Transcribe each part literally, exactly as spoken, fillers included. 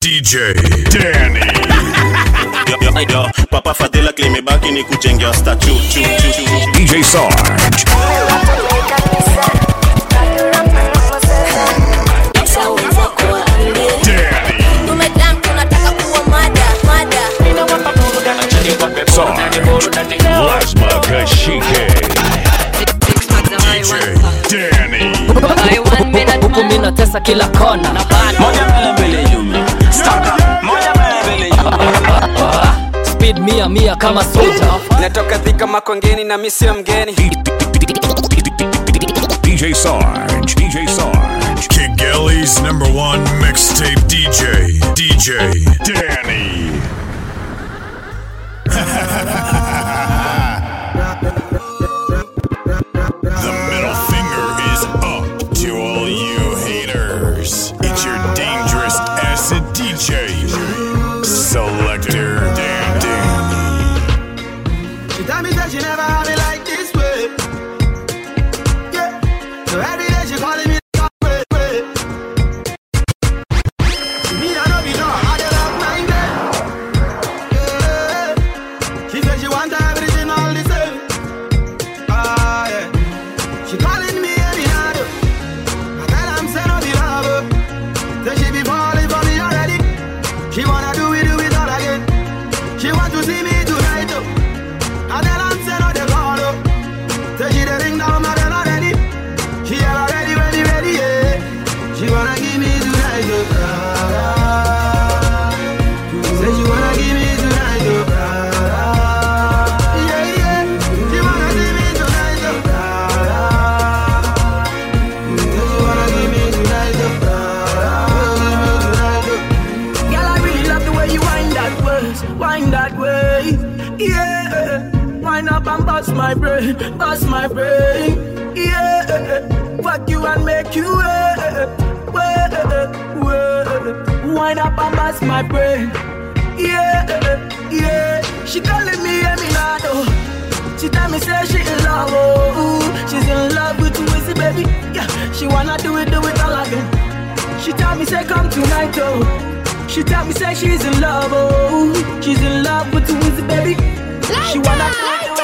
D J Danny. Yo, yo, yo, Papa Fadela claim me back in the kujenga statue. D J Sarge. Lasma Kashike. D J Danny. Huku mina tesa kila kona. Moja mbele mbele yume. Moja mbele mbele yume. Speed mia mia kama soja. Natoka thika makongeni na misi ya mgeni. D J Sarge. D J Sarge. Kigali's number one mixtape D J. D J Danny. The middle finger is up to all you haters. It's your dangerous acid D J, Selector Danny. She tell me that she never had me like this way. Yeah, so every day she calling me way, way. Me I know be no, I just love my girl. Yeah, she said she want everything all the same. Ah yeah, she calling me every night. I tell I'm saying no be love. Say she be falling for me already. She wanna do it, do it all again. She want to see me tonight. I tell I'm saying no they call up. Say she the ring down my bell already. She already ready, ready, yeah. She wanna give me tonight, oh. Say she wanna give me tonight, oh. Yeah, yeah. She wanna give me tonight, oh. Say she wanna give me tonight, oh. Girl, I really love the way you wind that way, wind that way, yeah. Wind up and bust my brain, bust my brain, yeah. Fuck you and make you wait, wait, wait. Wind up and bust my brain, yeah, yeah. She calling me Eminado. She tell me say she in love, oh, she's in love with you, is it, baby? Yeah, she wanna do it, do it all again. She tell me say come tonight, oh. She tell me say she's in love, oh, she's in love with you, is it, baby? She wanna do it, do it all again.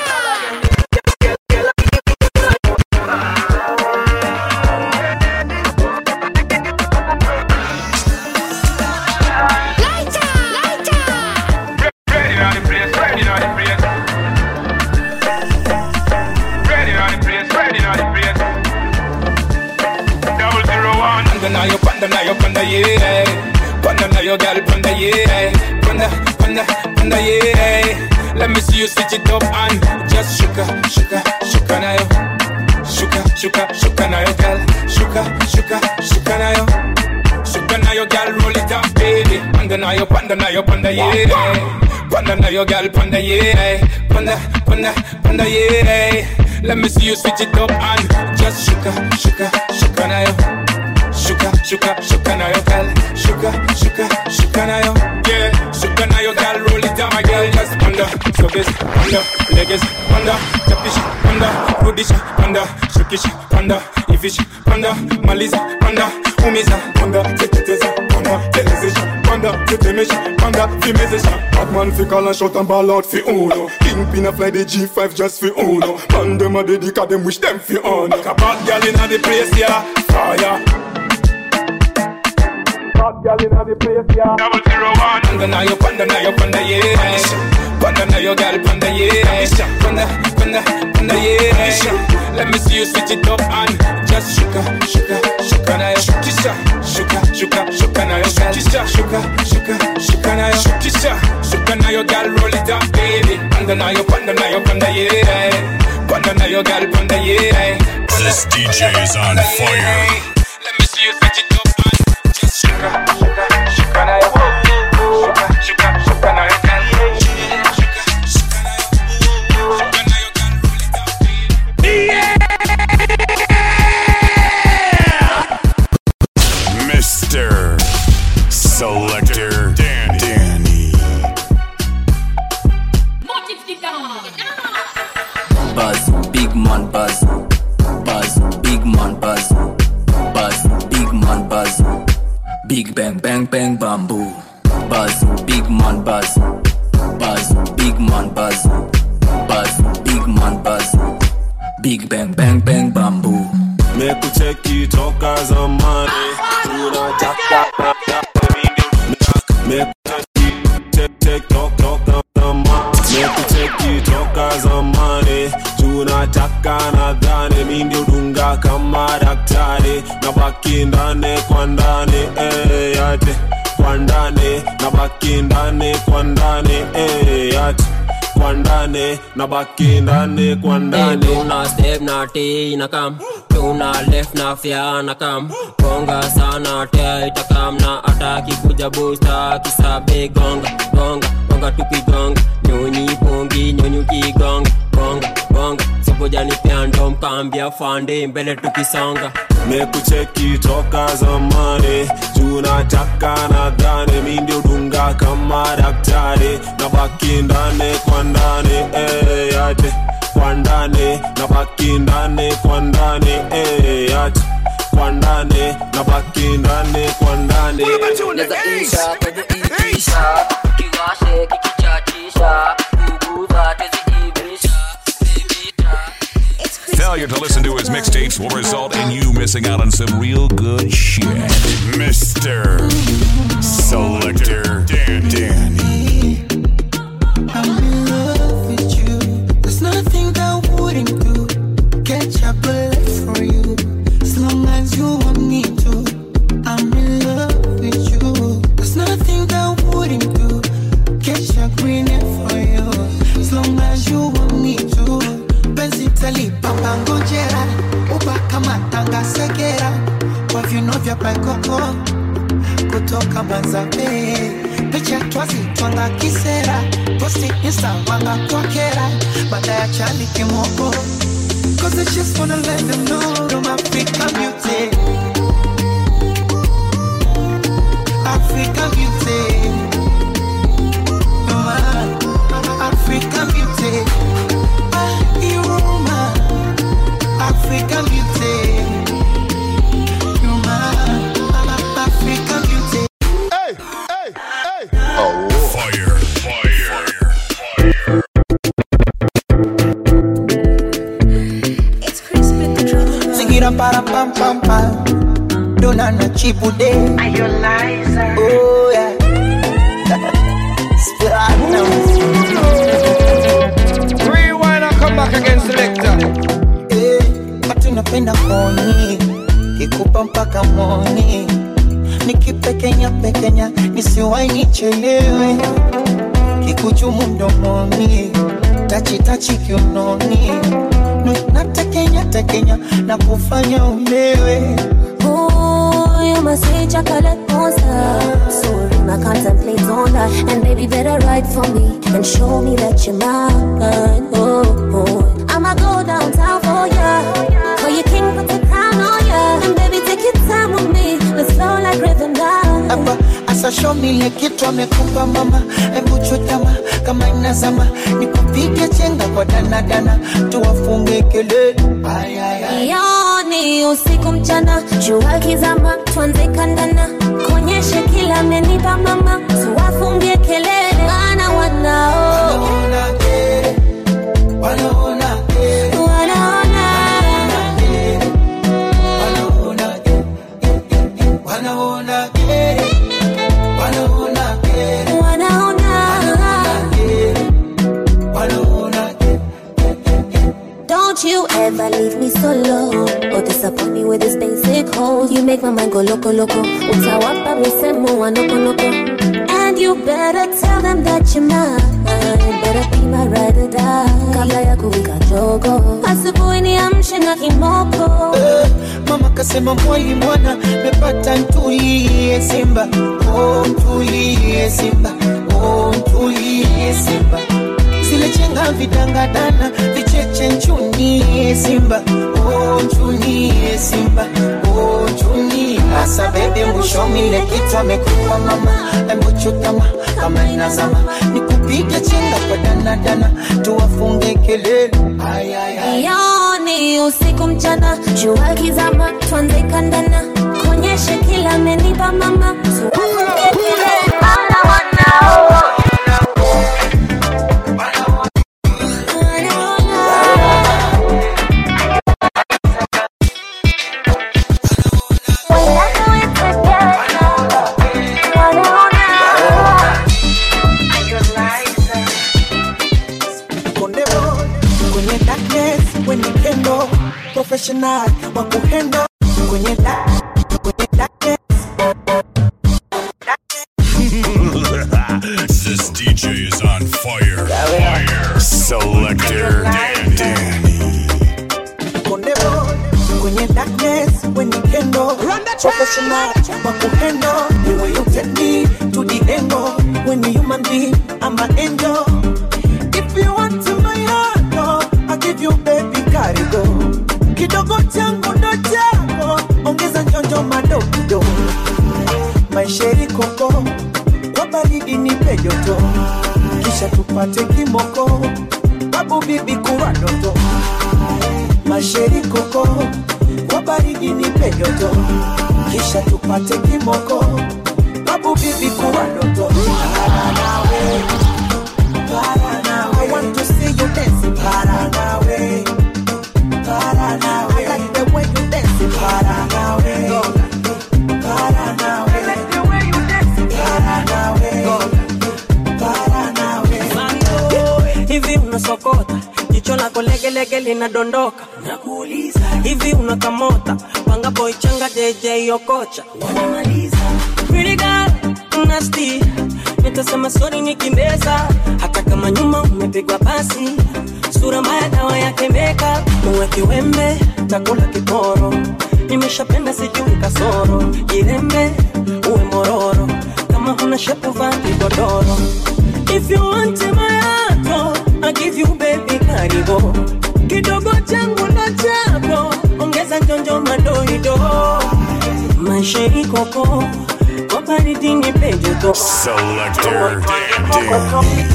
Panda na yo, panda na yo, panda yeah. Panda na yo, girl, panda yeah. Panda, panda, panda yeah. Let me see you switch it up and just shuka, shuka, shuka na yo. Shuka, shuka, shuka na yo, girl. Shuka, shuka, shuka na yo. Shuka na yo, girl, roll it up, baby. Panda na yo, panda na yo, panda yeah. Panda na yo, girl, panda yeah. Panda, panda, panda yeah. Let me see you switch it up and just shuka, shuka, shuka na yo. Shuka, shuka, shuka na yo, girl. Shuka, shuka, shuka na yo. Yeah, shuka na yo, girl. Roll it down, my girl. Just panda, subis, panda, legs, panda, tapish, panda, rudish, panda, shukish, panda, ifish, panda, maliza, panda, umiza, panda, teketeza, panda, telezesha, panda, tetemesh, panda, fimezesha. Batman fi call and shout and ball out fi uno. Kingpin a fly the G five just fi uno. Man dem a dedica dem wish dem fi on. Like a bad girl inna the place, yeah, fire. Hot girl inna the place, yeah. Double zero one. Panda na yo, panda na yo, panda yeah. Panda na yo, girl, panda yeah. Panda, panda, panda yeah. Let me see you switch it up and just shuka, shuka, shuka na yo. Shukisha, shuka, shuka, shuka na yo, girl. Shukisha, shuka, shuka, shuka na yo. Shukisha, shuka na yo, girl, roll it up, baby. Panda na yo, panda na yo, panda yeah. Panda na yo, girl, panda yeah. This D J is on fire. Let me see you switch it up and just shuka, shuka, shuka na yo. Shuka, shuka, shuka na yo, girl. Shuka, shuka na yo. Shuka na yo, girl, roll it up, baby. Yeah! Mister Selector Danny. Buzz, big man buzz. Buzz, big man buzz. Buzz, big man buzz. Big bang bang bang bamboo. buzz, big man buzz, buzz, big man buzz, buzz, big man buzz, big bang bang bang bamboo. Mekucheki toka zamani, tunataka mekucheki tek tok tok zamani, mekucheki toka zamani, tunataka nadhani mimi ndio dunga kama daktari, nabaki ndani kwa ndani eh yate, kwa ndani nabaki ndani kwa ndani eh yate, kwa ndani nabaki ndani kwa ndani. Tuna step na T na kam, tuna left na fya na kam, gonga sana te itakam na ataki kuja booster kisabe gonga gonga gonga tupi gonga nyonyi pongi nyonyi kigonga gonga gonga sopoja ni piando mkambia fande mbele tukisonga. Mekucheki toka zamani, tunataka nadhani mimi ndio dunga kama daktari, nabaki ndani kwa ndani eh yate, kwa ndani nabaki ndani kwa ndani eh yate, kwa ndani nabaki ndani kwa ndani. Neza isha kwenye ipisha, kiwashe kikichachisha, kuguza tezi ibisha. Failure to listen to his mixtapes will result in you missing out on some real good shit. Mister Selector Danny. I'm in love with you. There's nothing that I wouldn't do. Catch a bullet for you, as long as you want me to. I'm in love with you. There's nothing that I wouldn't do. Catch a green for you, as long as you want me to. Benzi tali papa ngojera, uba kama tanga segera, kwa vino vya paikoko, kutoka Manzabe, picha twazi twanga kisera, posti insta wanga kwa kera, baada ya chali kimoko, cause I just wanna let them know I'm African beauty, African beauty, no African beauty. African beauty, you're my African beauty. Hey, hey, hey! Oh, fire, fire, fire! It's crispy control. Sing it up, para pam pam pam. Don't na chipu day. Are you liar? Oh yeah. Rewind and come back again, selector. Napenda koni kikupa mpaka moni, nikipekenya pekenya nisiwai nichelewe, kikuchumu mdomoni tachi tachi kiunoni, natekenya tekenya na kufanya ulewe. Oh, you must say chocolate monster, so I contemplate on that, and baby better ride for me and show me that you're mine. Oh, oh, I'ma go downtown for ya. For your king, put the crown on ya. And baby, take your time with me. Let's flow like rhythm now. Aba, asa show me le kitu amekupa mama. Ebu chutama, kama inazama. Nikupige chenga kwa dana dana. Tuwafunge kelele. Ay, ay, ay. Yoni usiku mchana. Jua kizama, tuanze kandana. Konyeshe kila amenipa mama. Tuwafunge kelele. Wana wanao. Wanaona kere. Wanaona kere. Wanaona. Wanaona kere, wanaona kere, wanaona kere. Don't you ever leave me solo or disappoint me with this basic hole. You make my mind go loco loco. Utawapa misemo wa noko noko. And you better tell them that you're mine. Better be my ride or die. Kabla ya kuwika jogo, asubuhi niamshe na kimoko. Eh, mama kasema mwali mwana, mepata ntulie Simba. Oh ntulie Simba, oh ntulie Simba. Zile chenga vidanga dana, vicheche nchunie Simba. Oh nchunie Simba, oh nchunie. Asa bebe mbushomile kitu amekupa mama. Embu chutama, kama inazama. Nikupige chenga kwa dana dana, tuwafunge kelele. Ay ay ay. Yoni usiku mchana, jua kizama, tuanze kandana. Konyeshe kila amenipa mama. Tuwafunge kelele. professional wa kuhandle kwenye da kwenye da. This D J is on fire. Fire. Selector Danny. Kondebo kwenye darkness when you can go. Professional wa kuhandle the way you take me to the angle. When you human being, I'm an angel. If you want to my heart, no, I'll give you baby karigo. Kidogo changu ndo chako, ongeza njonjo madogo. Maisheri koko, kwa baridi nipe joto. Kisha tupate kimoko, babu bibi kuwa ndoto. Maisheri koko, kwa baridi nipe joto. Kisha tupate kimoko, babu bibi kuwa ndoto. Paranawe, Paranawe, I want to see you dancing. Paranawe, Paranawe, I like the way you dancing. Paranawe, Paranawe, I like the way you dancing. Paranawe, Paranawe. Hivi unasokota, jicho lako lege lege linadondoka. Nakuuliza, hivi unakamota, panga boy changa J J Okocha. Wanamaliza, pretty girl, nasty. Nitasema sorry nikimbeza, hata kama nyuma umepigwa pasi. Sura mbaya dawa yake makeup, uwe kiwembe, takula kiporo. Nimeshapenda sijui kasoro, jirembe, uwe mororo. Kama huna shepu vati godoro. If you want my heart, I'll give you baby karibo. Kidogo changu na chako, ongeza njonjo madoido. Maisheri koko, kwa baridi nipe joto. Selector Danny.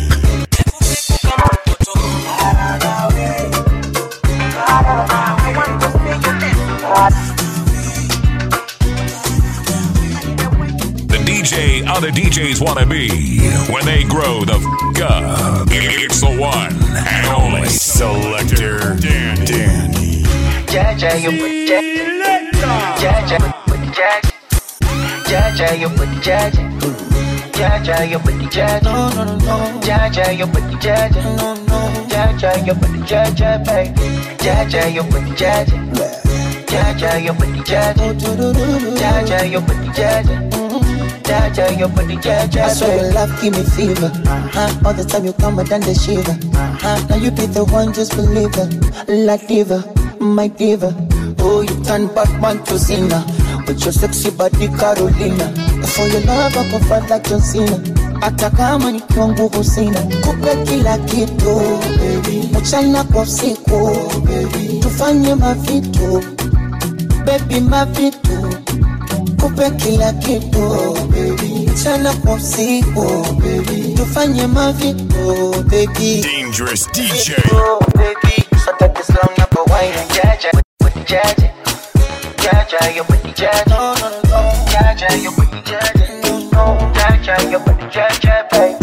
The D J other D Js wanna be when they grow the f*** up. It's the one and only Selector Danny. Jaja, you put Jaja. Jaja, put the Jaja. Jaja, you put the Jaja. Jaja, you put the Jaja. No, no, no, no. Jaja, you put the Jaja. No, no. Jaja, you put the Jaja, baby. Jaja, you put the Jaja. Jaja, you put the Jaja. Jaja, you put the Jaja. Jaja, you put the Jaja. I swear your love give me fever. Uh-huh. All the time you come and then the shiver. Uh-huh. Now you be the one, just believe it. La diva, my diva. Oh, you turn Batman to Cena with your sexy body Carolina. For your love I go fight like John Cena. Hata kama nikiwa nguvu sina, kupe kila kitu baby, mchana kwa usiku baby, tufanye mavitu baby, mavitu, kupe kila kitu baby, mchana kwa usiku baby, tufanye mavitu baby. Dangerous D J. Baby, so take this long up a wine and Jaja, with the Jaja. Jaja, you put the Jaja. No, no, no. Jaja, you put the Jaja. No, Jaja, you put the Jaja, baby.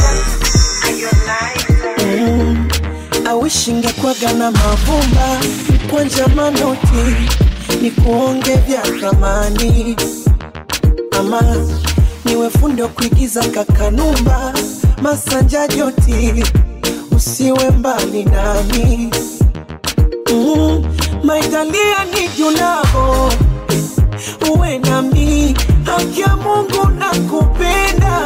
Mm, I wish ingekuwaga na mavumba kwa njama noti ni kuonge vya thamani, ama niwe fundo kuigiza kakanumba masanja joti, usiwe mbali nami. Mm, maitalia ni julavo uwe nami, haki ya Mungu nakupenda.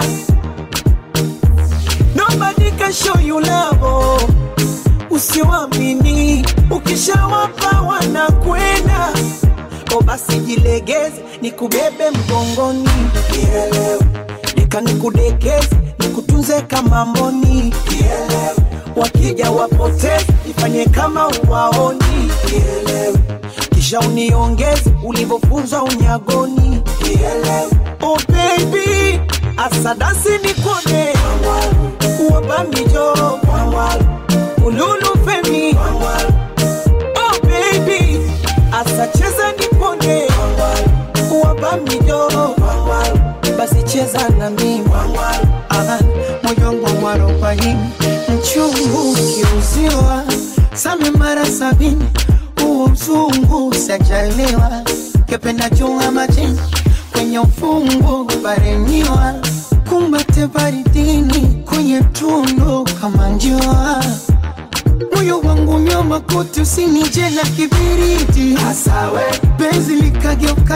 Nobody can show you love, usiwamini, ukishawapa wanakwenda. O basi jilegeze, nikubebe mgongoni, kielewe. Nika nikudekeze, nikutunze kama mboni, kielewe. Wakija wapoteze, ifanye kama uwaoni, kielewe. Kisha uniongeze, ulivofunzwa unyagoni, kielewe. Oh baby, asadasi nikone, uwabamijo, ululu femi. Oh baby, asacheza nikone, uwabamijo, basi cheza na mimi. Aha, moyongo mwarobaini, mchungu kiuziwa, same mara sabini, uo mzungu sajaliwa, kependa chunga majini, kwenye ufungu bareniwa, kumbate baridini, kwenye tundu kama njua. Moyo wangu nyoma kote usinije na kibiriti, asa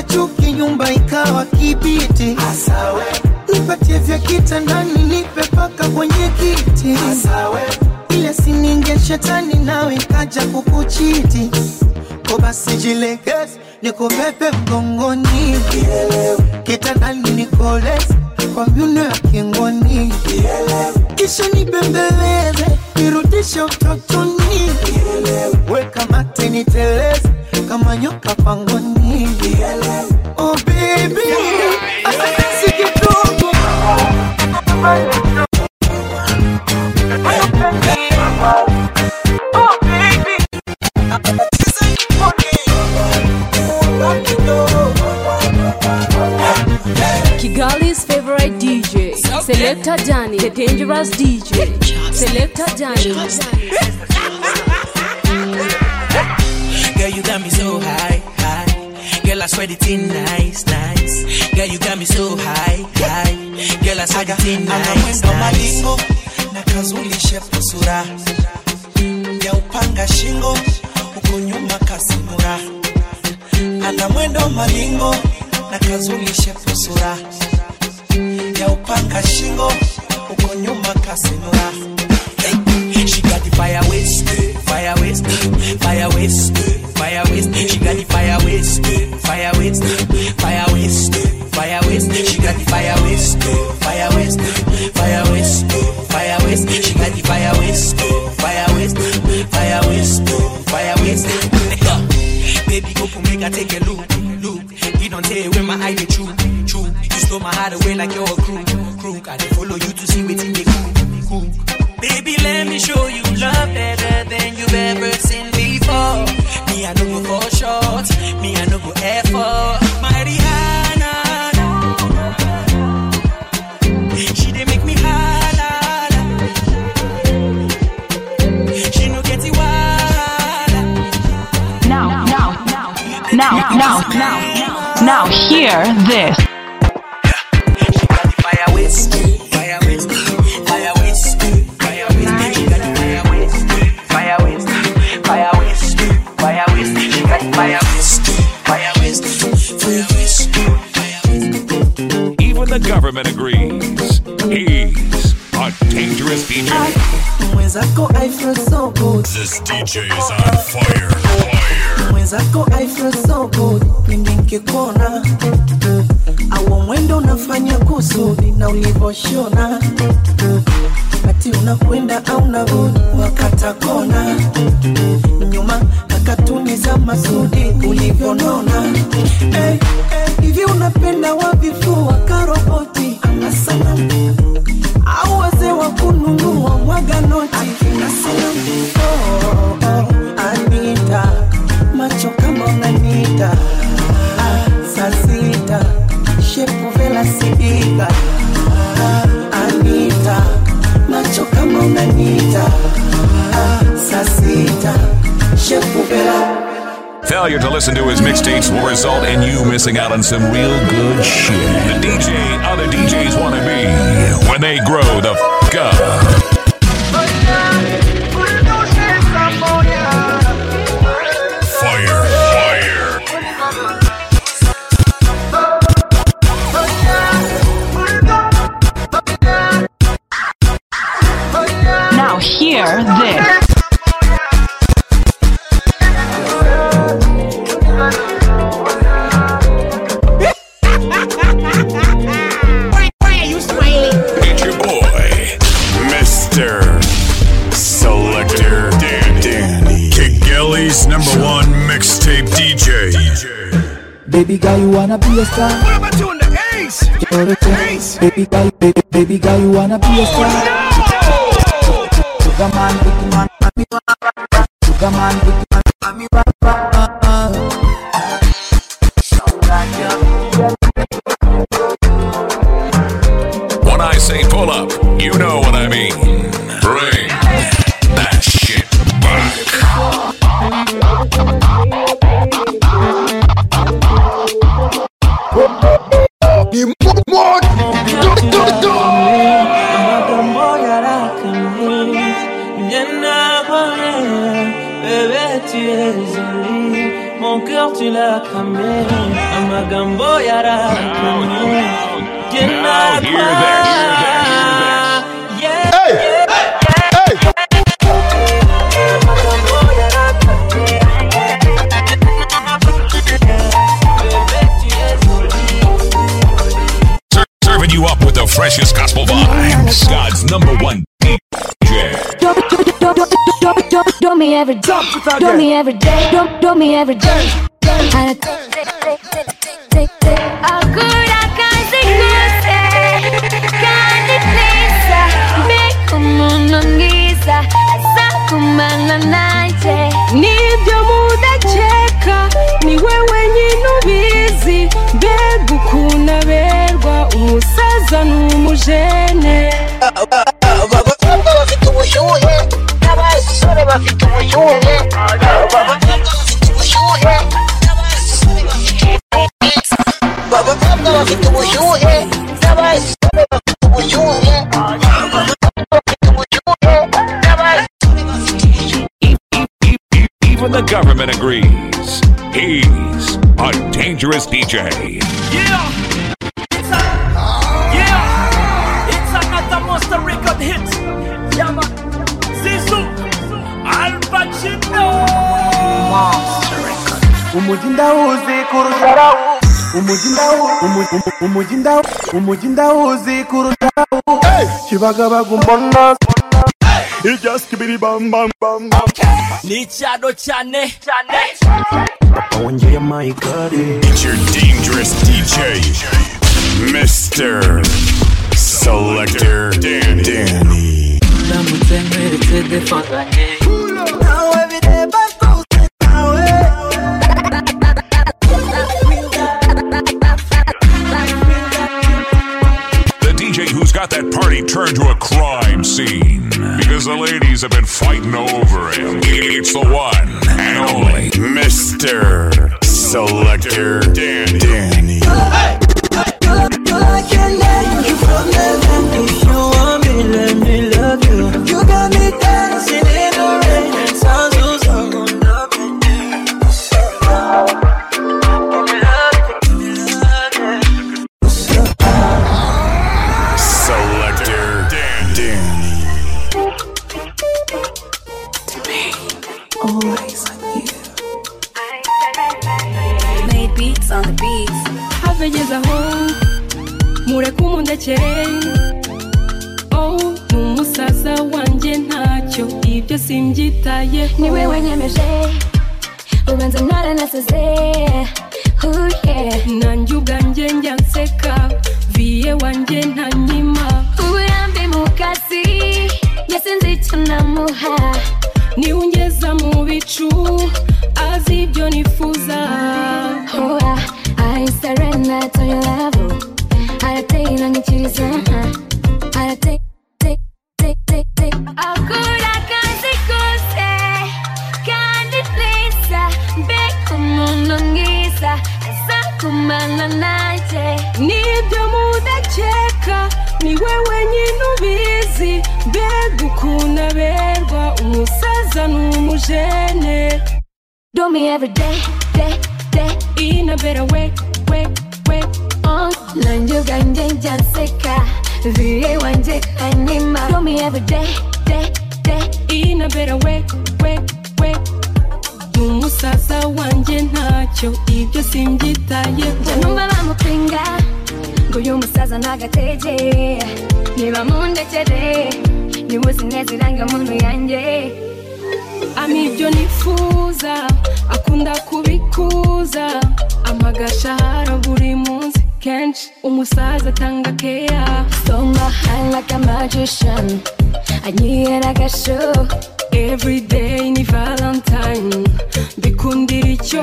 chuki nyumba ikawa kibiti. Asawe nipatie vya kitandani nipe paka kwenye kiti. Asawe ile sininge shetani nawe kaja kukuchiti. Kwa basi jilegeze nikubebe mgongoni. Kitandani nikoleze kwa miuno ya kingoni. Kisha nibembeleze nirudishe utotoni. Weka mate niteleze kama nyoka pangoni. Oh baby, asante si kidogo. Oh baby, Kigali's favorite D J, Selector Danny, the dangerous D J, Selector Danny. Girl, you got me so high, high. Girl, I swear it's in nice, nice. Girl, you got me so high, high. Girl, I swear it's in nice, nice. Na kazulishe pusura ya upanga shingo huko nyuma kasimura. Ana mwendo malingo na kazulishe pusura ya upanga shingo huko nyuma kasimura. Hey, she got the fire waste, fire waste, fire waste, fire waste. She got the fire waste, fire waste, fire waste, fire waste. She got the fire waste, fire waste, fire waste, fire waste. She got the fire waste, fire waste, fire waste, fire waste. Baby, go for me, I take a look, look. You don't tell where my eye be true, true. You stole my heart away like you're a crew, crew. I dey follow you to see what's in the cool, cool. Baby, let me show you love better than you've ever seen before. Me, I know go for short. Me, I know go effort. My Rihanna, she dey make me holla. She no get it wild. Now, now, now, now, now, now, now, hear this. She got the fire waste, fire waste, fire waste, fire waste. She got the fire waste, fire waste, fire waste, fire waste. She got the fire waste, fire waste, fire waste, fire waste. Even the government agrees. He's a dangerous D J. Mwenzako I feel so good. This D J is on fire, fire. Mwenzako I feel so good. Pindi nkikona awo mwendo unafanya kusudi na ulivoshona. Ati unakwenda au narudi wakata kona. Nyuma kakatuni za masudi ulivyonona. Hey, hey, hivi unapenda wavifua karoboti ama sanamu au wazee wa kununua mwaga noti akina sanamu. Oh, oh, Anita, macho kama unanita. Ah, saa sita, shepu vela sidika. Ah, Anita, macho kama unanita. Ah, saa sita, shepu vela. Failure to listen to his mixtapes will result in you missing out on some real good shit. The D J other D Js want to be when they grow the f*** up. Fire, fire. Now hear this. It's your boy, Mister Selector Dan Danny. Kigali's number one mixtape D J. Baby girl, you wanna be a star? What am I doing? The ace. Ace. Baby girl, baby, baby girl, you wanna be a star? Oh, no. Sugar man, big man, mommy, sugar man, big man, mommy, When I say pull up, you know what I mean. Bring that shit back. mon cœur tu l'as cramé. Amagambo yara kramé. Now hear that, hear that, hear that. Yeah, hey, yeah, hey, hey. Serving you up with the freshest gospel vibes. God's number one D J. Do, do, do, do, do, do, do, do me every day. Do me every day. Do, do me every day. I take, take, take, take, take, take. Ancora casi cose, cani plisa, me como nongisa, asa kuma na naite. Nibyo mudacheka, ni wewe nyine ubizi, mbega ukuntu aberwa umusaza n'umujene. Abakobwa bafite ubushyuhe, n'abasore bafite ubushyuhe, abakobwa bafite ubushyuhe, n'abasore bafite abakobwa bafite ubushyuhe, n'abasore bafite ubushyuhe, bafite ubushyuhe, n'abasore bafite ubushyuhe. Even the government agrees. He's a dangerous D J. Yeah, it's a, yeah, it's another monster record hit. Yeah, man. Zizou, Al Pacino. Monster record. Umujinda uzi kurusha umujinda umujinda umujinda uzi kurusha kibaga bagumbona it just kibiri bam bam bam. Ni chado chane chane. Onye my god. It's your dangerous D J, Mister Selector Dan Danny. Now every day by posting now. The D J who's got that party turned to a crime scene because the ladies have been fighting over him. It's the one and only Mister Selector Dan Danny. Hey, I can't let you from heaven. If you want me, let me love you. You got me dancing in the rain and sounds so strong on the Selector Dan Danny. Always on you. Made beats on the beats. Havegezaho mureke umundekere. Oh, n'umusaza wanjye ntacyo ibyo simbyitaye. Ni wewe nyemeje, ubanza naranasaze. Oh yeah. Nanjye ubwanjye njya nseka, viye wanjye ntanyima. Uburambe mu kazi, yasinze icyo namuha. Ni ungeza mu bicu, azi ibyo nifuza. Oh, I, I surrender to your level. Aratera nkikiriza. Aratera, take, take, take, take. Akora akazi kose, kandi neza. Mbega umuntu mwiza, asa kumana nanjye. Nibyo mudakeka, ni wewe nyine ubizi, mbega ukuntu aberwa umusaza n'umujene. Do me every day, day, day. In a better way, way, way. Oh, nanjye ubwanjye njya nseka, viye wanjye kanyima. Do me every day, day, day. In a better way, way, way. N'umusaza wanjye ntacyo ibyo simbyitayeho. Numva bamupinga ngo uyu musaza ntagatege. Niba mundekere, niba uzi neza irangamuntu yanjye. Ami ibyo nifuza, akunda kubikuza. Amagashahara buri munsi, kenshi umusaza atanga keya. So my hand like a magician, anyihera agasho. Every day ni Valentine, bikundira icyo.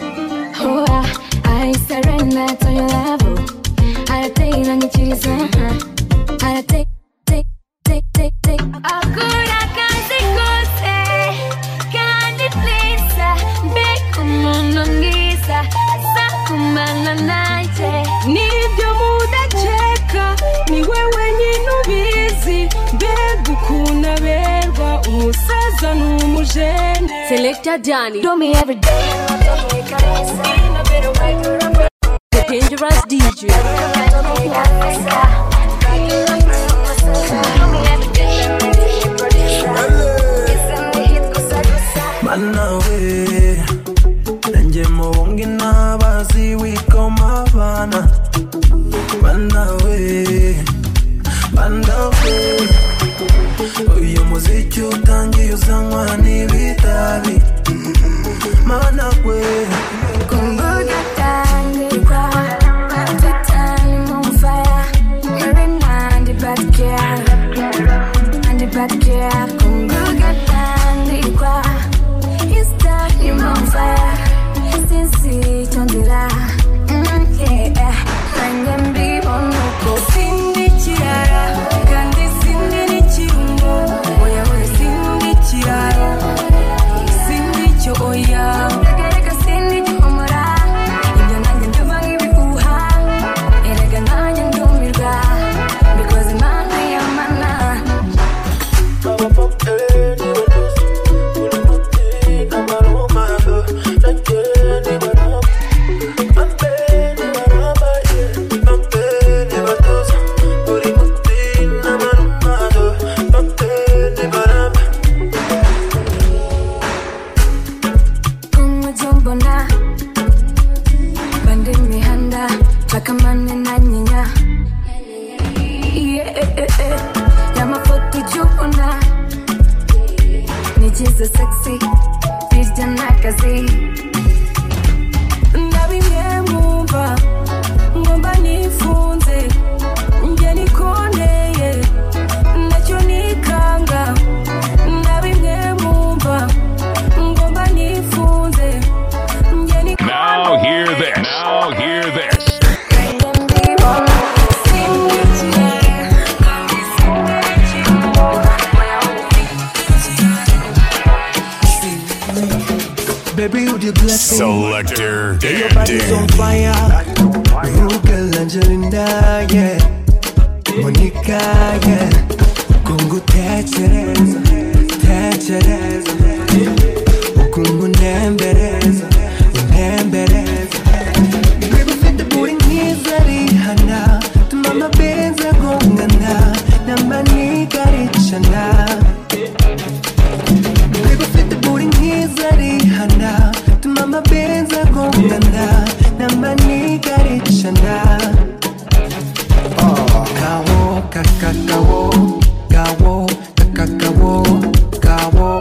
Oh, I, I surrender to your level. Aratera nkikiriza. Aratera, take, take, take, take. Akora akazi kose, kandi neza. Mbega umuntu mwiza, asa kumana nanjye. Nibyo mudakeka, ni wewe nyine ubizi, mbega ukuntu aberwa umusaza n'umujene. Selector Johnny. Do me every day. The Dangerous D J. Manawe Nanje mwongi na bazi wiko mabana Manawe Manawe Uyu muziki utangiye uzanywa n'ibitabi Manawe Kumbuka tangirwa Tutani on fire Every night the bad care And the bad care Kumbuka tangirwa It's time on fire Since it's on the line Yeah Nanye mbibo nuko Sindi chirara Kandi sindi ni chirungo Oya oya sindi chirara Sindi cho oya Jesus sexy, bitch janakazi. Ndabi mumba, ngomba nifunze, nje nikondeye, nacho nikanga. Ndabi mumba, ngomba nifunze, nje nikondeye. Now hear this. Now hear this. Baby, you the blessing. Selector Your body's on fire. You girl Angelina, yeah. Monica, yeah. Kungu techereza, techereza. Ukungu nembereza, nembereza. Baby, fit the booty nizari hana. Tumama benza gongana, namani karichana. Baby, fit the booty nizari hana. Tumama benza gongana, namani karichana. Kawo, kakakawo, kawo, kakakawo, kawo.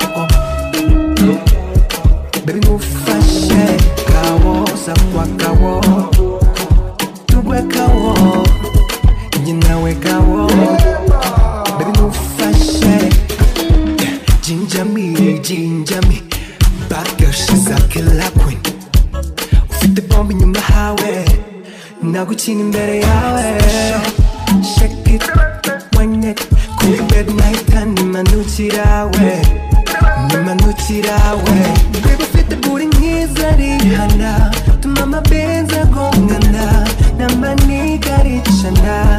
Baby, move fast, kawo, sakwa kawo, tugwe kawo, jinawe kawo. Baby, move fast, ginger me, ginger me. Bad girl, she's a killer queen. Ufite the bomb in your highway. Naguchini mbere yawe. Shake it, wine it. Cool bed night and nimanuchirawe, nimanuchirawe. Baby, fit the booty ngizari hana. Tumama benza gongana, namani karichana.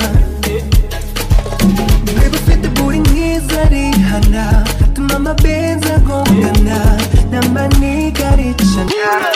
Baby, fit the booty ngizari hana. Tumama benza gongana, namani karichana.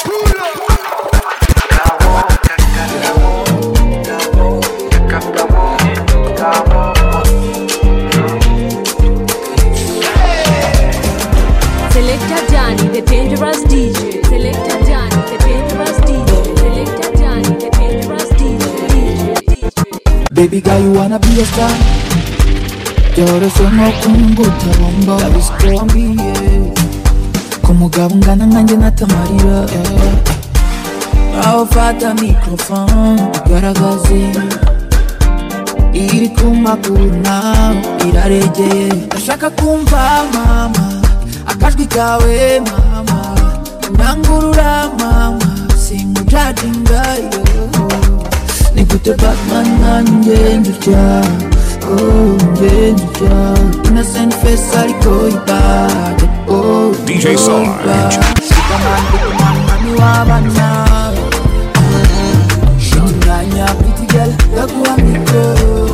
Selector Johnny, the Dangerous D J. Selector Johnny, the Dangerous D J. Selector Johnny, the Dangerous D J. Baby girl, you wanna be a star? You're so no kunguta bomba. Love is strong, yeah. Kumugabo ngana nganje natamarira. Aho fata microphone, igaragaze. Iri kumaguru nawe, iraregeye. Ndashaka kumva mama, akajwi kawe mama. Nangurura mama, simujudginga yo. Nikute Batman nanje njutya. Oh, njutya. Innocent face ariko ibade. Oh, D J Sarge. Superman, Superman, mami wabana. Shinganya, pretty girl, yaguha mikro.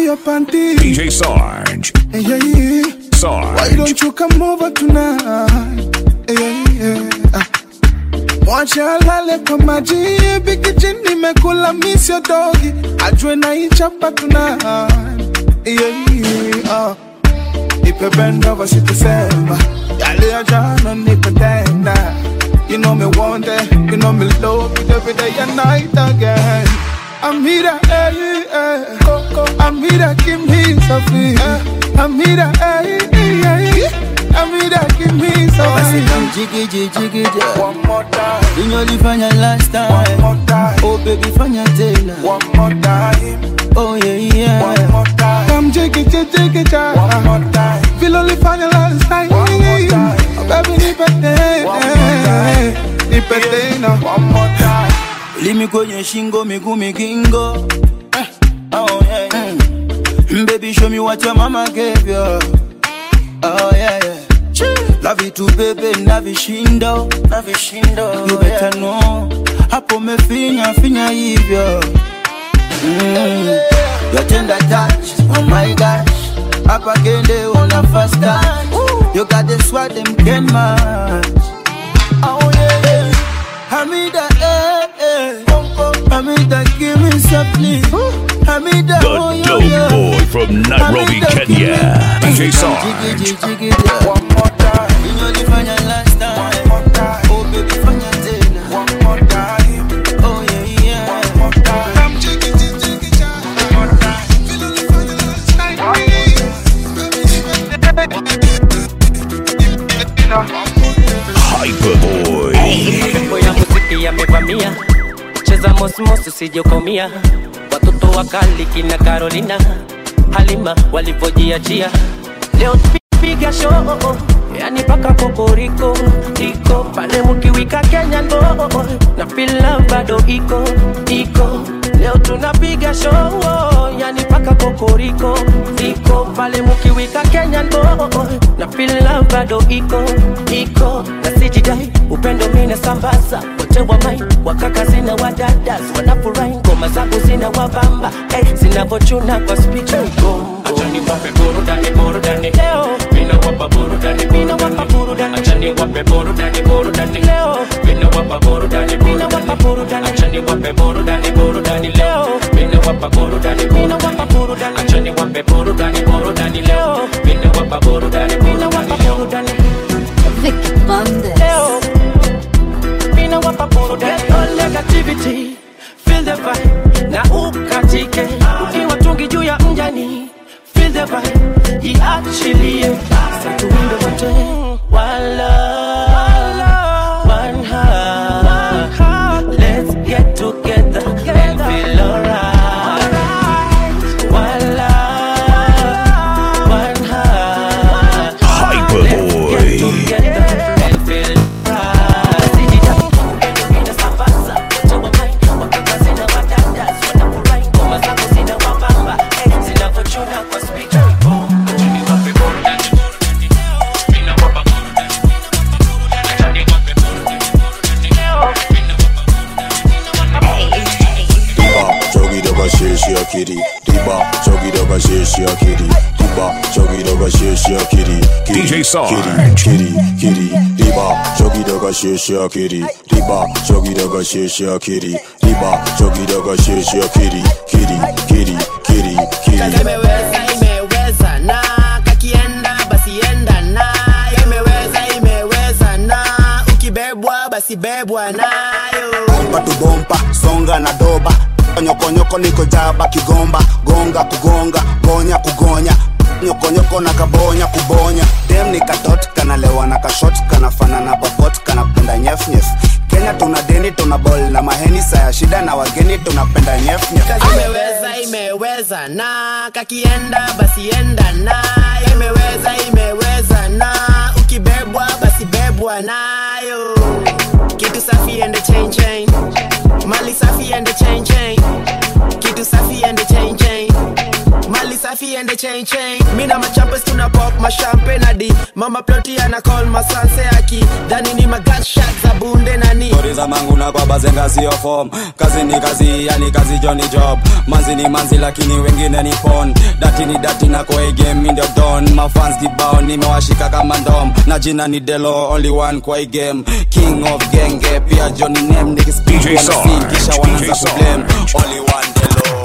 your panty. D J Sarge. Hey, yeah, yeah. Sarge. Why don't you come over tonight? Hey, yeah, yeah. Mwacha lale kwa maji, bigi jini mekula miss your doggy. Ajwe na ichapa tonight. Yeah, yeah. Nipe bend over si tusema. Yale ya jana nipe tena. You know me want it, you know me love it every day and night again. I'm here, eh, eh, Coco. I'm here, give me something. I'm here, eh, eh, I'm here, give me something. I'm jiggy, jiggy, jiggy, one more time. You know you find your last time. One more time. Oh baby, find your tailor. One more time. Oh yeah, yeah. One more time. I'm jiggy, jiggy, jiggy, one more time. Feel only find your last time. One more time. Oh baby, ni pete, ni pete na. One more time. Limi kwenye shingo, miguu migingo. Oh yeah, yeah. Baby, show me what your mama gave you. Oh yeah, yeah. Love it to baby, na vishindo, na vishindo. You better know. Hapo mefinya, finya hivyo. Mm. Your tender touch, oh my gosh. Hapa kende una fast touch. You got the swag, them can match. Oh yeah, yeah. Hamida, eh, eh. Hamida, give me something. Hamida, The oh, dope yeah, boy from Nairobi, Kenya. D J Sarge. One more time. You know you find your last time. One more time. Oh baby, find your tailor. One more time. Oh yeah, yeah. One more time. I'm jiggy, jiggy, jiggy, jiggy. One more time. Feel only for the last time. Hyper boy. Mambo ya muziki yamevamia, cheza mosmos usije ukaumia. Watoto wakali kina Carolina, Halima walivyojiachia. Leo tupiga show, yani paka kokoriko iko pale mkiwika Kenya ndo na feel love bado iko iko. Leo tunapiga show, yani paka kokoriko iko pale mkiwika Kenya ndo na feel love bado iko iko. Na sijidai upendo mimi na sambaza wote wa mai wakaka zina wadadas wanafurahi ngoma zangu zina wabamba hey, zinavochuna kwa speaker gombo. Achani wape burudani burudani leo, mina wapa burudani mina wapa burudani. Achani wape burudani burudani leo, mina wapa burudani mina wapa burudani. Achani wape burudani burudani leo, mina wapa burudani mina wapa burudani. Achani wape burudani burudani leo, mina wapa burudani mina wapa burudani. Vicky Bandes leo, mina wapa burudani. All negativity, feel the vibe na ukatike. Ukiwa tungi juu ya mjani, feel the vibe, iachilie. Say to win the battle, one love, one heart. Let's get together and feel alright. One love, one heart. Hyper boy. And feel share kitty, diba, chogi doga share kitty, diba, chogi doga share kitty, D J Sarge, kitty, kitty, diba, chogi doga share kitty, diba, chogi doga share kitty, diba, chogi doga share kitty, kitty, kitty, kitty, kitty. Imeweza, imeweza na kakienda basi enda na. Imeweza, imeweza na ukibebwa basi bebwa nayo. Bomba tu bomba, songa na doba. Nyoko nyoko niko jaba kigomba, gonga kugonga, gonya kugonya. Nyoko nyoko na kabonya kubonya. Dem ni katot kana lewa na kashot kana fana na popot kana penda nyef nyef. Kenya tuna deni tuna ball na maheni saya shida na wageni tunapenda nyef nyef. Kazi imeweza imeweza na kakienda basi enda na. Imeweza imeweza na ukibebwa basi bebwa nayo. Kitu safi and the chain chain. Mali safi and the chain chain. Kitu safi and the chain chain. Mali safi and the chain chain. Me na my champers tuna pop my champagne adi. Mama ploti ana call my sanse aki. Dani ni my gunshots abunde nani. Stories za manguna kwa bazenga sio form. Kazi ni kazi yani kazi Johnny job. Manzi ni manzi lakini wengine ni phone. Dati ni dati na kwa game in the dawn. My fans kibao nimewashika kama ndom. Na jina ni Delo only one kwa game. King of genge pia Johnny name nikispeak on the scene kisha wanaanza kublame. Only one Delo.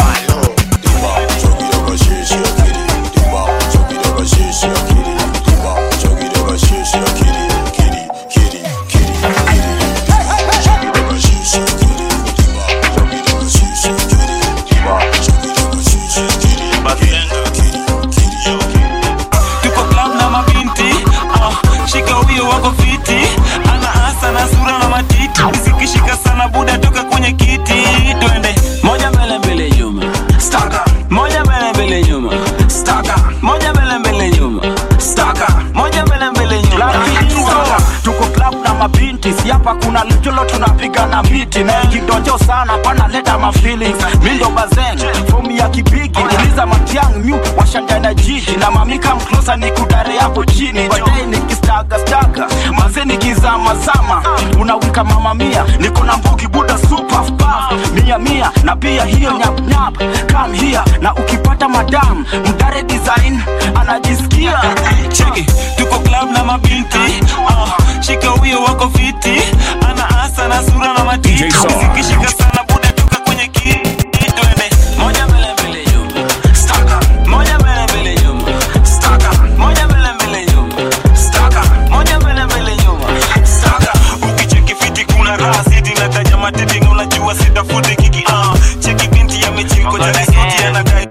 Nisikishika sana buda toka kwenye kiti. Twende moja mbele mbele nyuma staka, moja mbele mbele nyuma staka, moja mbele mbele nyuma staka, moja mbele mbele nyuma staka. Tuko club na mabinti, si hapa kuna lutolo tunapiga na miti. Na kidonjo sana pana leta ma feelings. Mindo bazeng, fomu ya kibigi. Iliza matiang new, washanja na jiji. Na mami come closer ni kudare hapo chini. Baadaye nikistaga staga, maze nikizama zama. Unawika mama mia, niko na mbugi buda super puff. Mia mia, na pia hiyo nyap nyap. Come here, na ukipata madam mdare design, anajisikia. Cheki, tuko club na mabinti. uh, Shika huyo wako fiti. Ana asa na sura na matiti. Nisikishika sana buda toka kwenye kiti. Twende moja mbele mbele nyuma staka, moja mbele mbele nyuma staka, moja mbele mbele nyuma staka, moja mbele mbele nyuma staka. Ukicheki fiti kuna raha siti na taja matiti unajua sitafuti kiki. uh, Cheki binti ya mechiko jana siti anadai.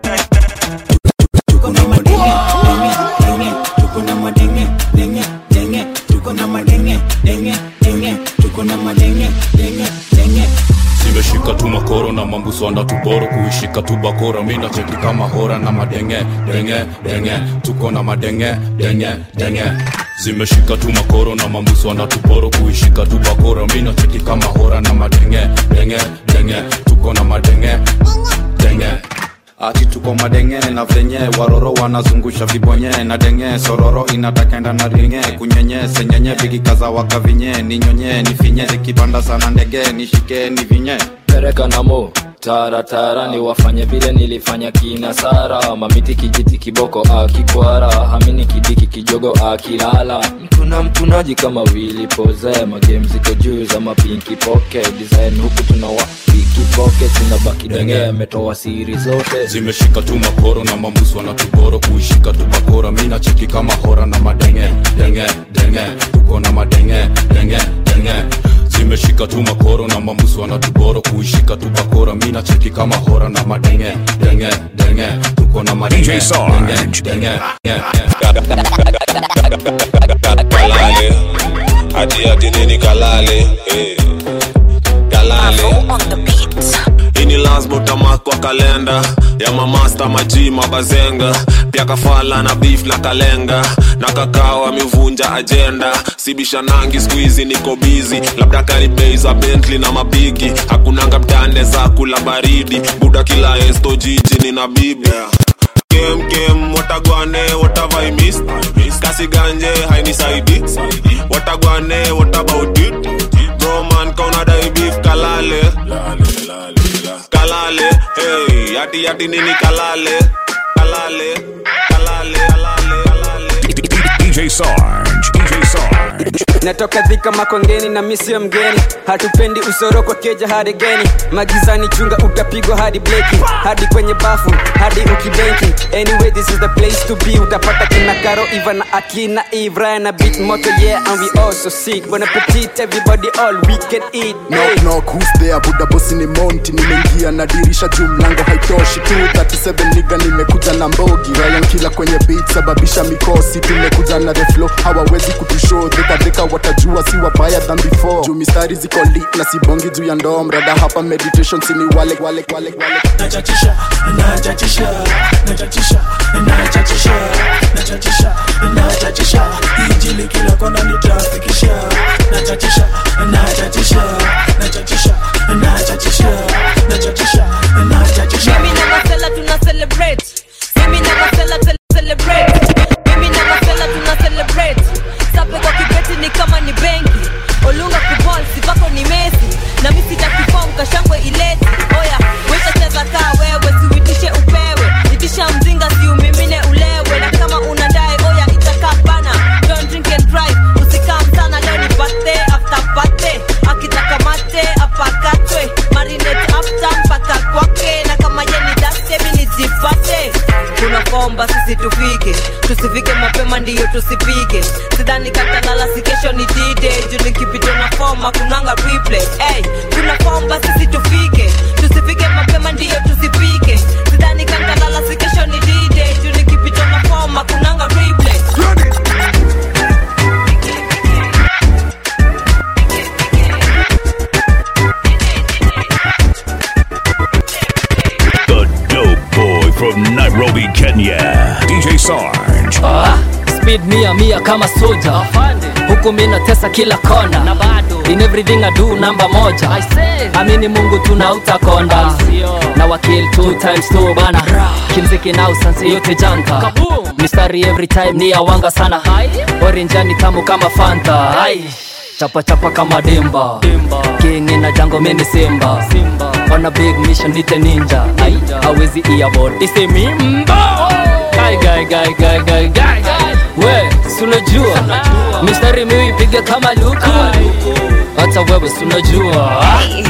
Tuko na madenge denge denge, tuko na madenge denge denge, tuko na madenge denge denge, tuko na madenge denge denge. Zimeshika tu makoro na mambuso anda tuboro. Kuishika tu bakora mina cheki kama hora na madenge denge denge, tuko na madenge denge denge. Zimeshika tu makoro na mambuso anda tuboro. Kuishika tu bakora mina cheki kama hora na madenge denge denge, tuko na madenge denge. Ati tuko madenge na venye waroro wanazungusha vibonye. Na denge sororo inatakenda na ringe. Kunyenye senyenye bigi kaza wakavinye. Ninyonye nifinye zikipanda sana ndege. Nishike nivinye pereka na mo tara tara ni wafanye vile nilifanya kina Sara. Mamiti kijiti kiboko akikwara, hamini kidiki kijogo akilala. Mtuna mtunaji kama Willy Pose. Magame ziko juu za mapinki pocket. Design huku tunawa piki pocket. Sinabaki denge ametoa siri zote. Zimeshika tu makoro na mambuso na tuboro. Kuishika tu bakora mina cheki kama hora na madenge denge denge, tuko na madenge denge denge. Zimeshika tu makoro na mambuso na tuboro. Kuishika tu bakora mina cheki kama hora na madenge denge denge, tuko na madenge D J Sarge denge denge. Kalale, ati ati nini kalale, hey. Kalale ini lazima utamark kwa kalenda ya mamasta majima bazenga. Pia kafala na beef na kalenga. Na kakao amevunja agenda. Sibisha nangi squeezy niko busy. Labda karibei za Bentley na mabigi. Hakunanga mtande za kula baridi. Buda kila esto jiji nina bibi, yeah. Kem kem watagwane what have I missed? Kasi ganje hainisaidi. Watagwane what about it? Bro man kauna dai beef kalale. Kalale, hey, yati yati nini kalale. Kalale, kalale, kalale, kalale. D J Sarge, D J Sarge. Natoka dhika makongeni na misi ya mgeni. Hatupendi usoro kwa keja hadi geni. Magizani chunga utapigwa hadi bleki. Hadi kwenye bafu, hadi ukibenki. Anyway this is the place to be. Utapata kina Karo, Iva na Akina Ivra na beat moto, yeah, and we all so sick. Bon appetit everybody, all we can eat. Knock knock, who's there? Buda bosi ni Monty. Nimeingia na dirisha juu mlango haitoshi. two thirty-seven nigga nimekuja na mbogi. Ryan kila kwenye beat sababisha mikosi. Tumekuja na the flow, hawawezi kutushow. Deka deka watajua si wabaya than before. Juu mistari ziko lit na sibongi juu ya ndoo. Mrada hapa meditation sini wale wale wale wale. Nachachisha, nachachisha, nachachisha, nachachisha, nachachisha, nachachisha. Injili kila kona nitafikisha. Nachachisha, nachachisha, nachachisha, nachachisha, nachachisha, nachachisha. Mimi na Marcella tuna celebrate. tusipige. Sidhani katalala si kesho ni D-Day. Juu nikipita na form kunanga replay. Hey, kuna form basi si tufike. Tusifike mapema ndiyo tusipige. Sidhani katalala si kesho ni D-Day. Juu nikipita na form kunanga replay. From Nairobi, Kenya, D J Sarge. Ah, speed mia mia kama soja. Huku mina tesa kila kona. Na bado in everything I do namba moja. I say amini Mungu tuna utakonda. Na wakil two times two bana. Kimziki na usansi yote janta. Mistari every time ni ya wanga sana. Orange tamu kama Fanta. Ai. Chapa chapa kama Dimba. King in a jungle mini Simba. Simba. On a big mission nite ninja. Ai, hawezi iya board ise mimba. Guy guy guy guy guy guy. We, sunajua mistari miwi piga kama luku. Hata wewe sunajua.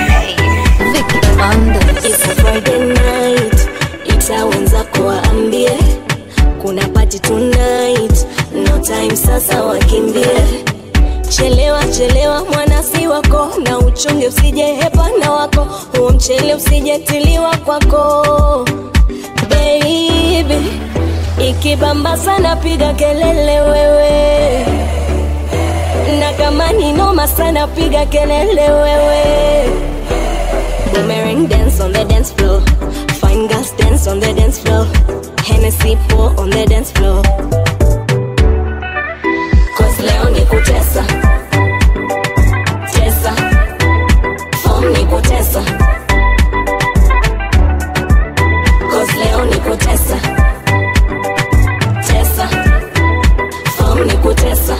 It's a Friday night. Itawenza kuambie kuna party tonight. No time sasa wakimbie. Chelewa chelewa mwana si wako. Na uchunge usije hepa na wako. Huo mchele usije tiliwa kwako. Baby, ikibamba sana piga kelele wewe. Na kama ni noma sana piga kelele wewe. Boomerang dance on the dance floor. Fine girls dance on the dance floor. Hennessy pour on the dance floor. Cause leo ni kutesa. Tesa. Form ni kutesa. Cause leo ni kutesa. Tesa. Form ni kutesa.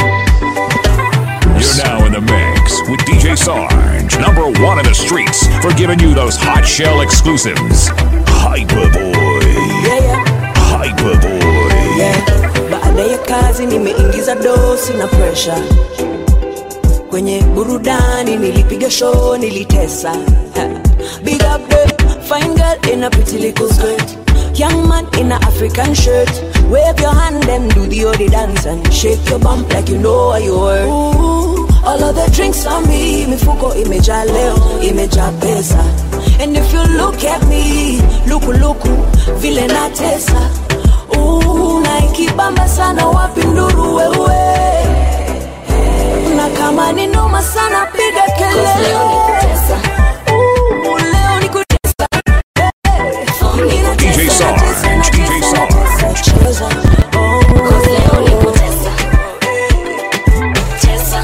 You're now in the mix with D J Sarge, number one in the streets for giving you those hot shell exclusives. Hyperboy. Yeah, yeah. Hyperboy. Yeah. Baada ya kazi nimeingiza dosi na pressure. Kwenye burudani nilipiga show nilitesa. Big up the fine girl in a pretty little skirt. Young man in a African shirt. Wave your hand and do the odi dance and shake your bump like you know what you were. Ooh, all of the drinks on me, mifuko imejaa leo, imejaa pesa. And if you look at me, luku luku, vile natesa. Ooh, na ikibamba sana wapi nduru wewe. Na kama ni noma sana piga kelele. Cause leo ni kutesa. Ooh, leo ni kutesa. D J Sarge, D J Sarge. Cause leo ni kutesa. Tesa.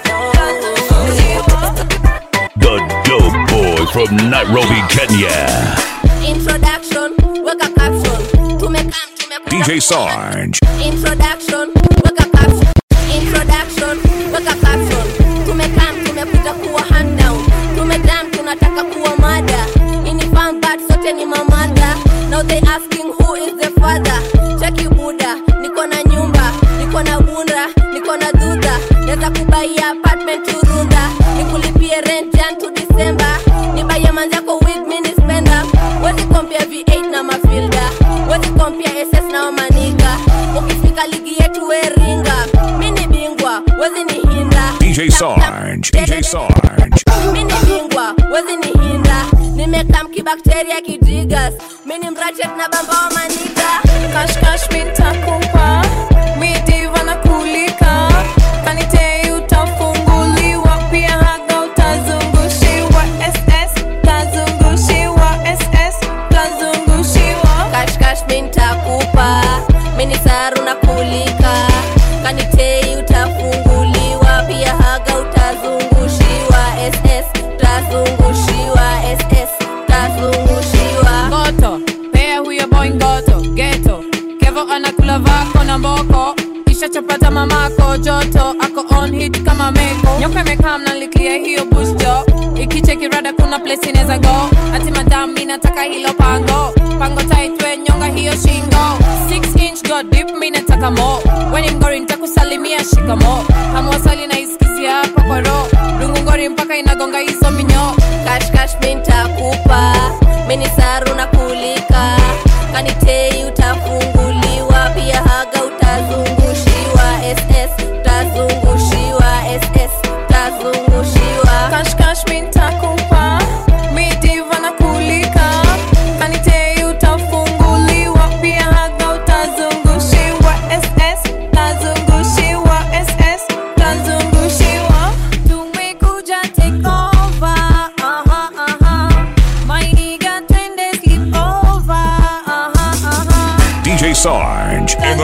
The dope boy from Nairobi, Kenya. Introduction, weka caption. Tumekam, tumekam. D J Sarge. Introduction, weka caption. Introduction, weka caption. Tumekam, tumekuja kuwa hand down. Tumedam, tunataka kuwa mada. Ini fan bad, sote ni mamada. Now they asking who is the father. Cheki buda, niko na nyumba. Niko na bunda, niko na duda. Neza kubaia apartment turunda. Nikulipie rent jan to December. Nibaye manzako with mini spender. Wezi compare V eight na mafilda. Wezi compare S S na maniga. Ukifika ligi yetu we ringa. Mini bingwa, wezi ni hinda. D J Sarge, D J Sarge. Mini bingwa, wezi ni hinda. Nimekam kibakteria kijigas. Mini mrachet na bamba wa maniga. Cash cash mintakupa. Mi diva na kulika. Kanite utafunguliwa. Pia haga utazungushiwa. S S tazungushiwa. S S tazungushiwa. Cash cash mintakupa. Mini saru na kulika. Kanite utafunguliwa. Pia haga utazungushiwa. S S tazungushiwa. S S tazungushiwa. Goto, pea huyo boy ngoto. Ghetto, Kevo anakula vako na mboko. Isha chapata mamako joto. Ako on hit kama meko. Nyoka meka mnalikia hiyo bush jo. Ikicheki rada kuna place ineza go. Ati madam minataka hilo pango. Pango tight we nyonga hiyo shingo. Six inch go deep minataka mo. Weni mgori nitakusalimia shikamo. Hamwasali na isikizia hapa kwa ro. Dungu ngori mpaka inagonga hizo minyo. Cash cash mintakupa. Mini saru na kulika. Kanitei utafunguliwa. Pia haga utazungushiwa.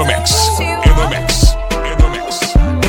mix. In the mix. In the mix.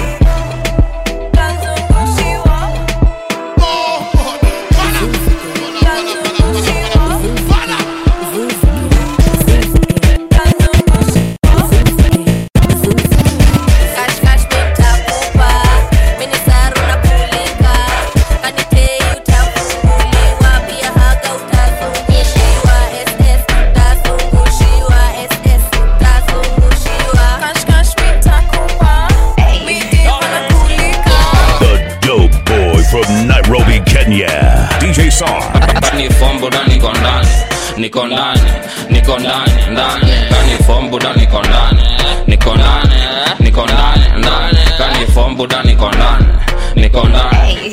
D J Sarge. Ni fombo da niko ndani, niko ndani, niko ndani, ndani. Kani fombo da niko ndani, niko ndani, niko ndani, ndani. Kani fombo da niko ndani, niko ndani.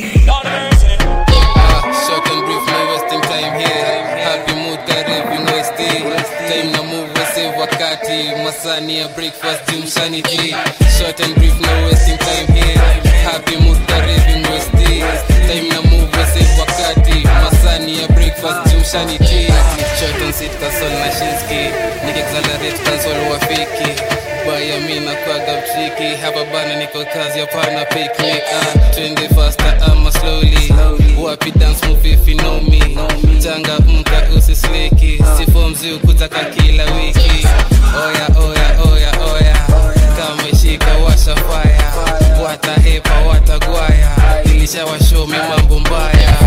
Short and brief, no wasting time here. Happy mood, karibu wasting. Time na move, save wakati. Masani ya breakfast, jumshani tea. Short and brief, no wasting time here. Happy mood, karibu wasting. Time na move, save wakati. Masani ya breakfast, jumshani tea. Short and sit, console na shinski. Nik accelerate, console wa fake. Baya mina kwa gabchiki. Hapa bana niko kazi, hapana picnic. Ah, twende faster ama slowly. Wapi dance move if you know me. Changa mka usisleki. Sifo mzi ukutaka kila wiki. Oya oya oya oya. Kama shika washa fire. Wata hepa wata guaya. Ilisha washow me mambo mbaya.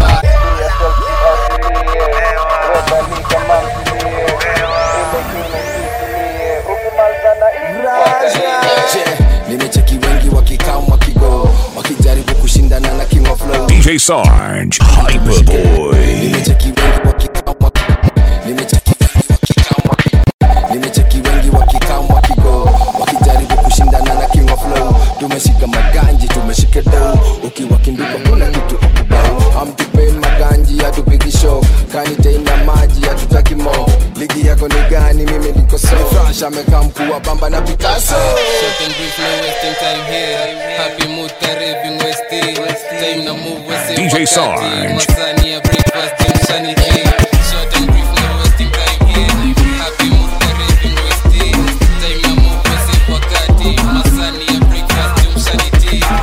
Nimecheki wengi wakikam wakigo, wakijaribu kushindana na King of Flow. D J Sarge, Hyperboy. Nimecheki wengi wakikam wakigo, nimecheki wengi wakikam wakigo, nimecheki wengi wakikam wakigo, wakijaribu kushindana na King of Flow. Tumeshika maganji, tumeshika dough, ukiwa kinduka kuna kitu ukubao. Amtupe maganji hatupigi show, kanite ina maji hatutaki mo. Ligi yako ni gani? Mimi niko so fresh, ameka mkuu bamba na Picasso. Short and brief, no wasting time here. Happy mood, karibu wasting. Time na move, wase D J Sarge. Masani ya breakfast, jumshani tea. Short and brief, no wasting time here. Happy mood, karibu wasting. Time na move, wase wakati. Masani ya breakfast, jumshani tea.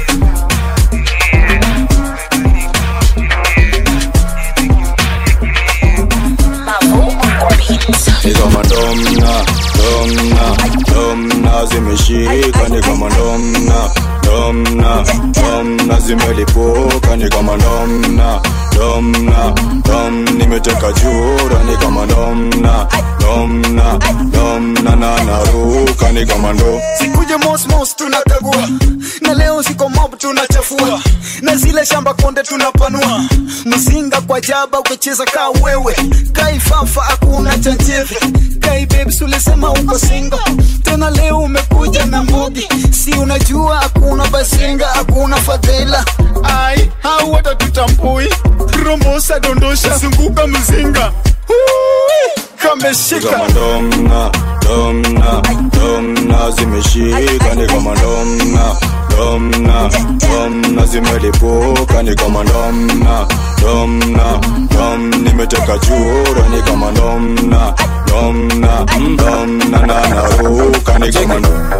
Ni kama domna, domna, domna zimeshika. Ni kama domna, domna, domna zimelipuka. Ni kama domna, domna, dom nimeteka chura. Ni kama domna, domna, domna na naruka. Ni kama ndo sikuje mos mos tunakagua, na leo siko mob tunachafua, na zile shamba konde tunapanua. Mzinga kwa jaba ukicheza kaa wewe, kai fafa hakuna chanjeve. Kai babes ulisema uko single, tena leo umekuja na mbogi. Si unajua hakuna basinga, hakuna fadhila. Ai, hao watatutambui. Rombosa dondosha, zunguka mzinga. Kameshika kama domna, domna, domna zimeshika. Ni kama domna, domna, domna zimelipuka. Ni kama domna, domna, dom nimeteka chura. Ni kama domna, domna, domna na naruka. Ni kama domna.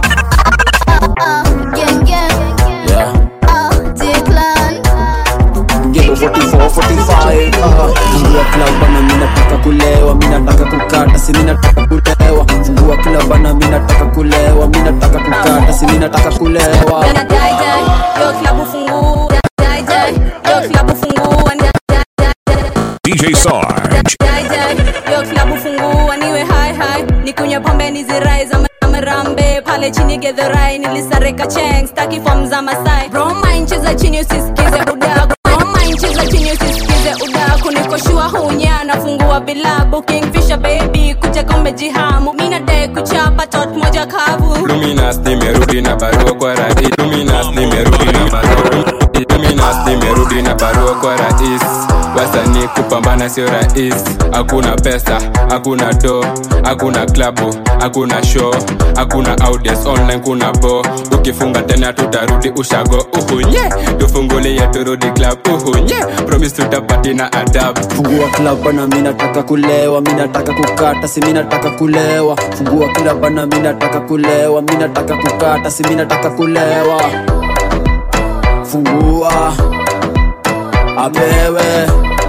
forty-four, forty-five Fungua club bana mina taka kulewa, mina taka kukata, si mina taka kulewa. Fungua club bana mina taka kulewa, mina taka kukata, si mina taka kulewa. Dai dai, yo club fungua. Dai dai, yo club fungua. D J Sarge. Dai dai, yo club fungua. Niwe high high, nikunywe pombe nizirai za marambe. Pale chini gedhorai nilisareka cheng, staki form za Masai. Bro mind cheza chini usisikize udago. Cheza chini usisikize udaku, niko shua hunya nafungua bilabu. Kingfisher baby kuja kombe jihamu, mina dai kuchapa tot moja kavu. Luminas nimerudi na barua kwa radi. Luminas nimerudi na barua. Luminas nimerudi degree na barua kwa rais. Wasanii kupambana sio rais. Hakuna pesa, hakuna do, hakuna klabu, hakuna show, hakuna audience online, kuna bo. Ukifunga tena tutarudi ushago. Uhunye, tufungulie turudi club. Uhunye, promise tutapati na adabu. Fungua club bana, mimi nataka kulewa, mimi nataka kukata, si mimi nataka kulewa. Fungua club bana, mimi nataka kulewa, mimi nataka kukata, si mimi nataka kulewa. Fungua apewe,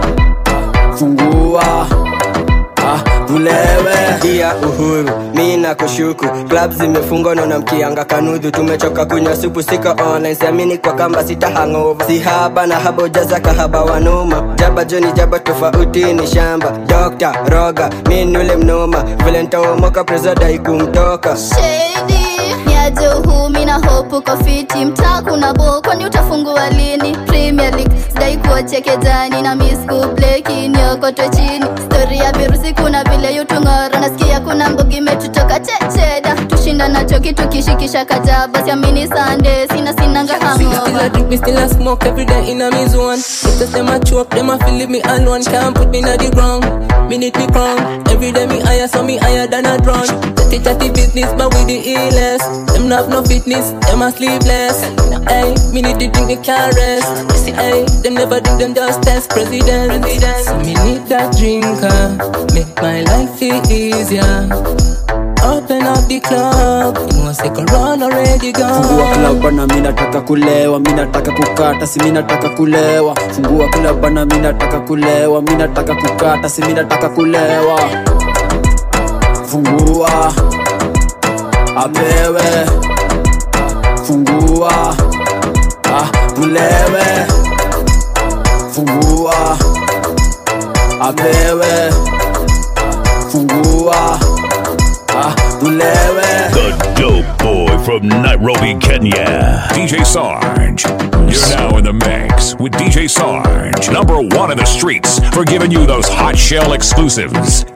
fungua ah, tulewe. Dia uhuru, mimi nakushuku. Club zimefungwa na mkianga kanudhu. Tumechoka kunywa supu sika online. Siamini kwa kamba sita hangover. Si haba na habo jaza kahaba wanoma. Jaba joni jaba tofauti ni shamba. Doctor, roga, mimi nule mnoma. Vile nitaomoka prezoda ikumtoka. Shady, niaje uhu, mina hope uko fiti. Mtaa kuna boko, ni utafungua lini? Premier League, sidai kuwa cheke jani. Na miss kubleki, nyokoto chini. Story ya virusi kuna vile yutungoro. Nasikia kuna mbogi metutoka checheda. Tushinda nacho kitu kishikisha kajaba. Siamini Sunday, sina sinanga hangover. Still a drink, me still a smoke every day in a me zone. If them a choke, them a feel me alone. Can't put me in the ground, me need me crown. Every day me higher, so me higher than a drone. Chatty chatty business, but with the illness. Them not have no fitness, them a sleepless. Hey, me need to drink, me can't rest. Hey, them never drink, them just test president. So me need that drinker, make my life feel easier. Open up the club, you know say corona already gone. Fungua club bana, mimi nataka kulewa, mimi nataka kukata, si mimi nataka kulewa. Fungua club bana, mimi nataka kulewa, mimi nataka kukata, si mimi nataka kulewa. Fungua apewe, fungua ah, tulewe. Fungua apewe, fungua ah, tulewe. The dope boy from Nairobi, Kenya, D J Sarge. You're now in the mix with D J Sarge, number one in the streets for giving you those hot shell exclusives.